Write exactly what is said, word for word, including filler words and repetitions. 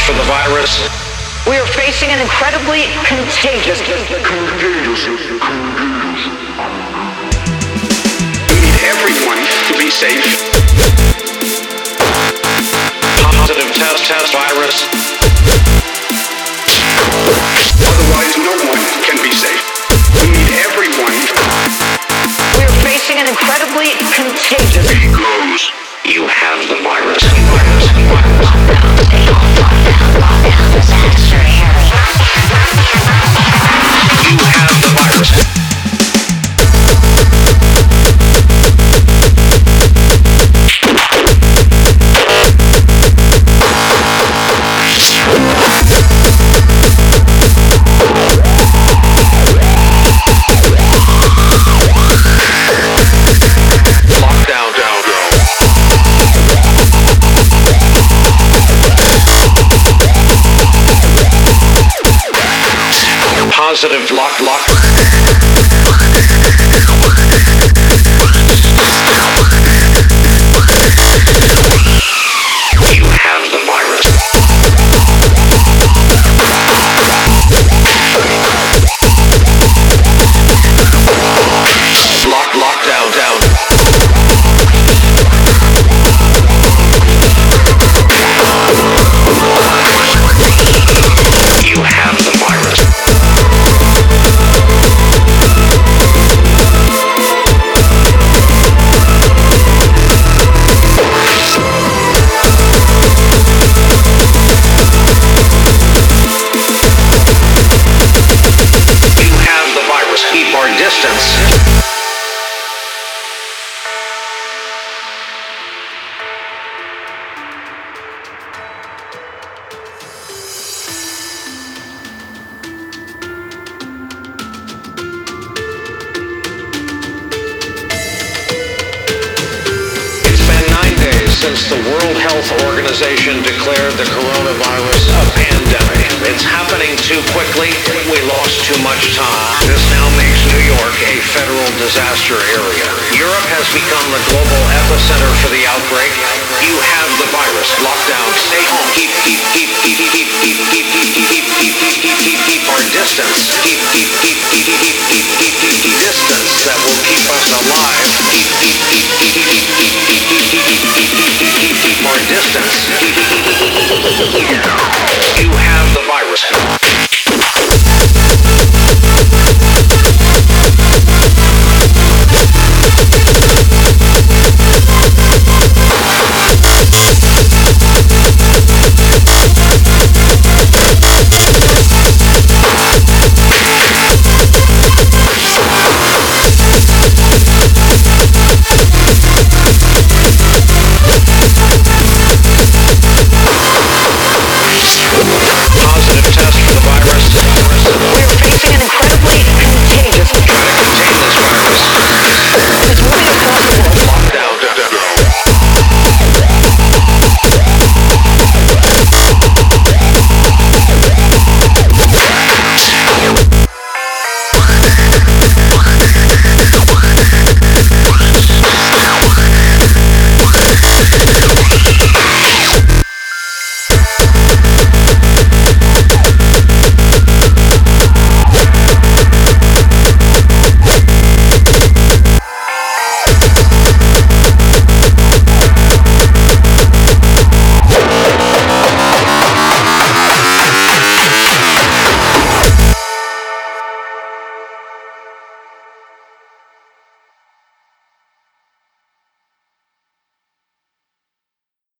for the virus. We are facing an incredibly contagious. Contagious. We need everyone to be safe. Positive test, test virus. Otherwise, no one can be safe. We need everyone. We are facing an incredibly contagious. He goes. You have the virus. You have the virus. Positive lock lock. You have the virus. Lock lock down down. You have the virus. Keep our distance. It's been nine days since the World Health Organization declared the coronavirus a pandemic. It's happening too quickly. We lost too much time. This now makes New York a federal disaster area. Europe has become the global epicenter for the outbreak. You have the virus. Lockdown. Stay home. Keep, keep, keep, keep, keep, keep, keep, keep, keep, keep, keep, keep, keep, keep our distance. Keep, keep, keep, keep, keep, keep, keep, keep, keep, keep distance that will keep us alive. Keep, keep, keep, keep, keep, keep, keep, keep, keep, keep, keep, keep, keep, keep our distance. You have the virus. Positive test for the virus.